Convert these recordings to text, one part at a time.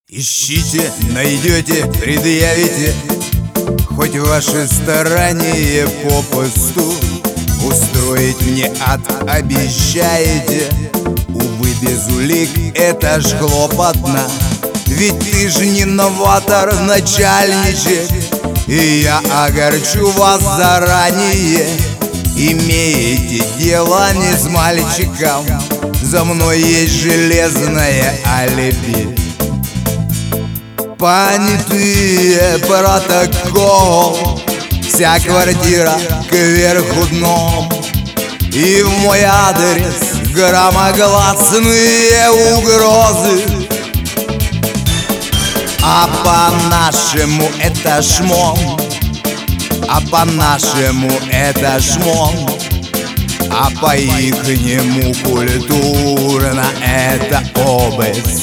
Ищите, найдете, предъявите, хоть ваши старания попусту. Устроить мне ад обещаете, увы, без улик это ж хлопотно. Ведь ты ж не новатор, начальничек, и я огорчу вас заранее. Имеете дело не с мальчиком, за мной есть железное алиби. Понятые протокол, вся квартира кверху дном, и в мой адрес громогласные угрозы. А по-нашему это шмон, а по-нашему это шмон, а по-ихнему культурно это обыск.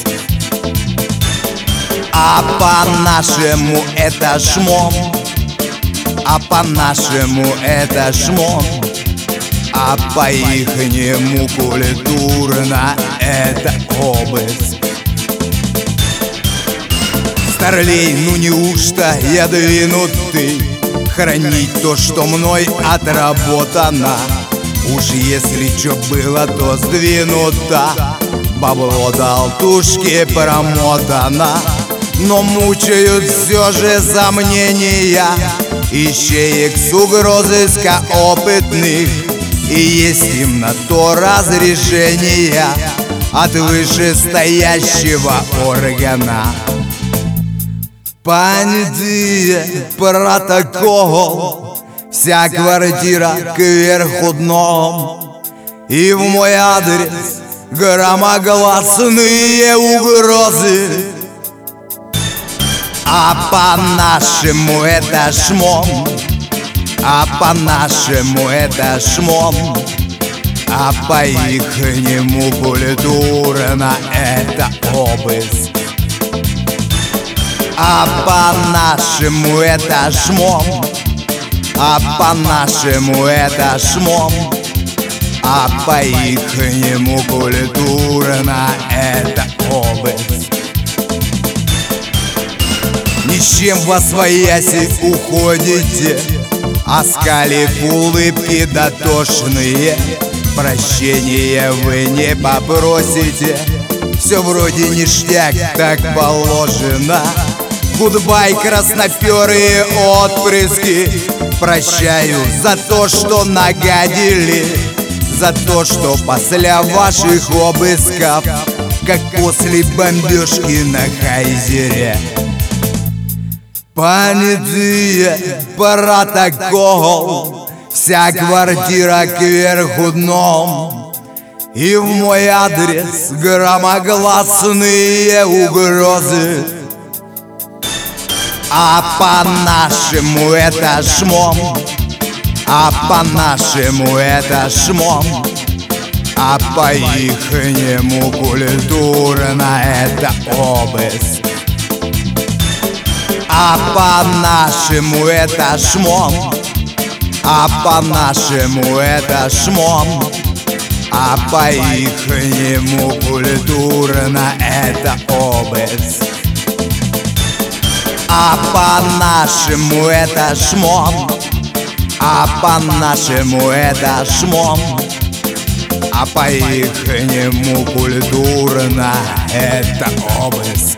А по-нашему это шмон, а по-нашему это шмон, а по-ихнему культурно это обыск. Старлей, ну неужто я двинутый хранить то, что мной отработано? Уж если чё было, то сдвинуто, бабло долтушки промотано. Но мучают все же сомнения ищеек с угрозыска опытных, и есть им на то разрешение от вышестоящего органа. Понятые протокол, вся квартира кверху дном, и в мой адрес громогласные угрозы. А по-нашему это шмон, а по-нашему это шмон, а по-ихнему культурно это обыск. А по-нашему это шмон, а по-нашему это шмон, а по-ихнему культурно это обыск. Ни с чем восвояси уходите, оскалив улыбки дотошные. Прощения вы не попросите, все вроде ништяк, так положено. Гудбай, красноперые отпрыски, прощаю за то, что нагадили, за то, что после ваших обысков, как после бомбежки на Хайзере. Понятые протокол, вся квартира кверху дном, и в мой адрес громогласные угрозы. А по-нашему это шмон, а по-нашему это шмон, а по-ихнему культурно это обыск. А по-нашему это шмон, а по-нашему это шмон, а по-ихнему культурно это обыск. А по-нашему это шмон, а по-нашему это шмон, а по-ихнему культурно это обыск.